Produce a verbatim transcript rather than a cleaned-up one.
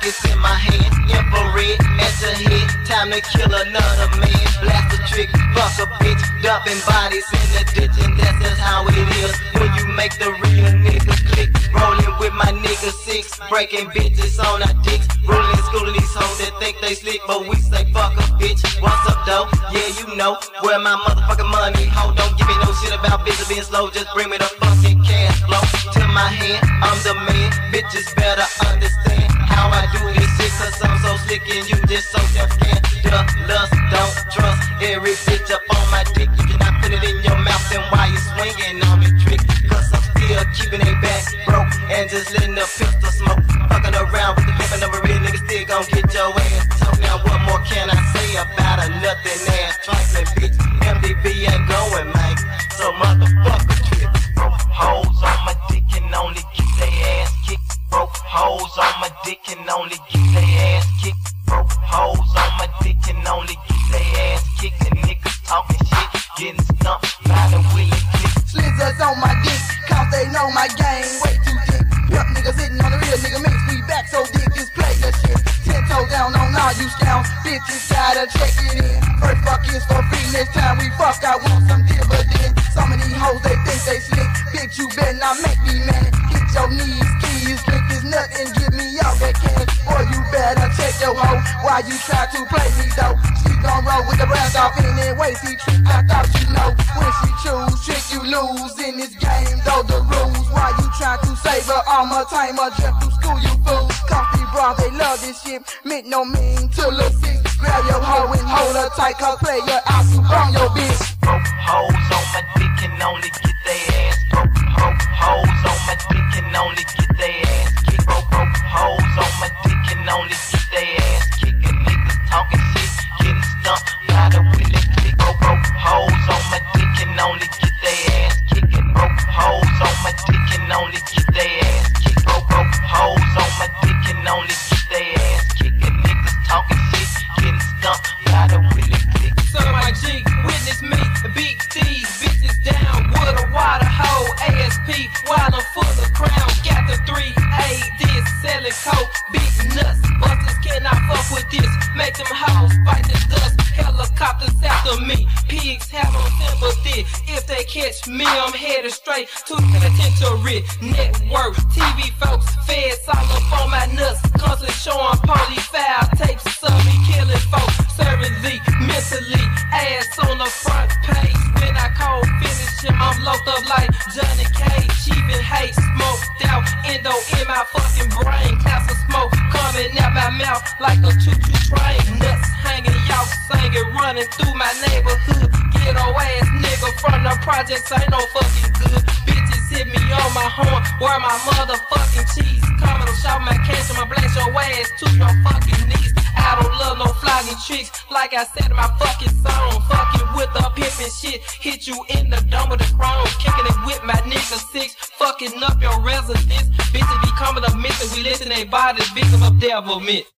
rockets in my hand, infrared at your head. Time to kill another man. Blast a trick, fuck a bitch, dumping bodies in the ditch, and that's just how it is when you make the real niggas click. Rolling with my nigga six, breaking bitches on our dicks. Rolling school these hoes that think they slick, but we say fuck a bitch. What's up though? Yeah, you know where my motherfucking money. Ho, don't give me no shit about bitches being slow. Just bring me the fucking cash flow to my hand. I'm the man. Bitches better understand how I do this shit, cause I'm so slick and you just so damn scared. The lust, don't trust every bitch up on my dick. You cannot put it in your mouth, then why you swinging on me trick? Cause I'm still keeping it back broke and just letting the pistol smoke. Fucking around with the pimpin' of a real nigga, still gon' get your ass. So now what more can I say about a nothing ass trifling bitch? M D B ain't going, man. So motherfucker trip. Broke hoes on my dick and only get they ass kicked. Broke hoes on my dick and only get they ass kicked. Broke hoes on my dick and only get they ass kicked. And niggas talking shit, getting stumped by the willy click. Slizzers on my dick, cause they know my game way too thick. Pimp niggas hitting on the real nigga makes me back so dick is player shit. Ten toes down on all you scounds, bitches gotta check it in. First fuck is for free, next time we fuck I want some dividend. Some of these hoes they think they slick, bitch you better not make me mad. Get your knees, keys, lick this nut and give me all that cash. Boy you better check your hoe, why you try to play me though? She gon' roll with the brass off any way, see trick I thought you know. When she choose, trick you lose in this game though the rules. Why you try to save her armor timer, jump through school you fool. Comfy bras, they love this shit, meant no mean to look sick. Grab your hoe and hold her tight, cause play your out to burn your bitch. Broke hoes on my dick and only get they ass broke. Broke hoes on my dick and only get they ass kicked. Broke broke hoes on my dick and only get they ass kicked. And niggas talking shit, getting stumped by the willy click. Broke broke hoes on my dick and only get they ass kicked. And broke hoes on my dick and only get they ass kicked. Broke broke hoes on my dick and only get they ass kicked. And niggas talking shit, getting stumped by the willy click. So my G, witness me, beat these bitches down with a water hole. A S P, while I'm full of crown. Got the three A, this selling coke, big nuts. Busters cannot fuck with this. Make them hoes fight the dust. Helicopters after me, pigs have no sympathy. If they catch me, I'm headed straight to the penitentiary. Network, T V folks, feds all up on my nuts. Constantly showing police foul tapes of me killing folks. Servantly, mentally, ass on the front page. When I call finish him, I'm locked up like Johnny Cage. Even hate, smoked out, endo in my fucking brain. Clouds of smoke coming out my mouth like a choo-choo train. Nuts hanging, y'all singing, running through my neighborhood. Ghetto ass nigga from the projects ain't no fucking good. Bitches hit me on my horn, where my motherfucking cheese. Coming to shop my cash and my blast your ass to your fucking knees. I don't love no flogging tricks, like I said in my fucking song. Fucking with the pimpin' shit, hit you in the dome with the chrome. Kicking it with my nigga six, fucking up your residence. Bitches be coming up missing, we listen they bodies, victim of devilment.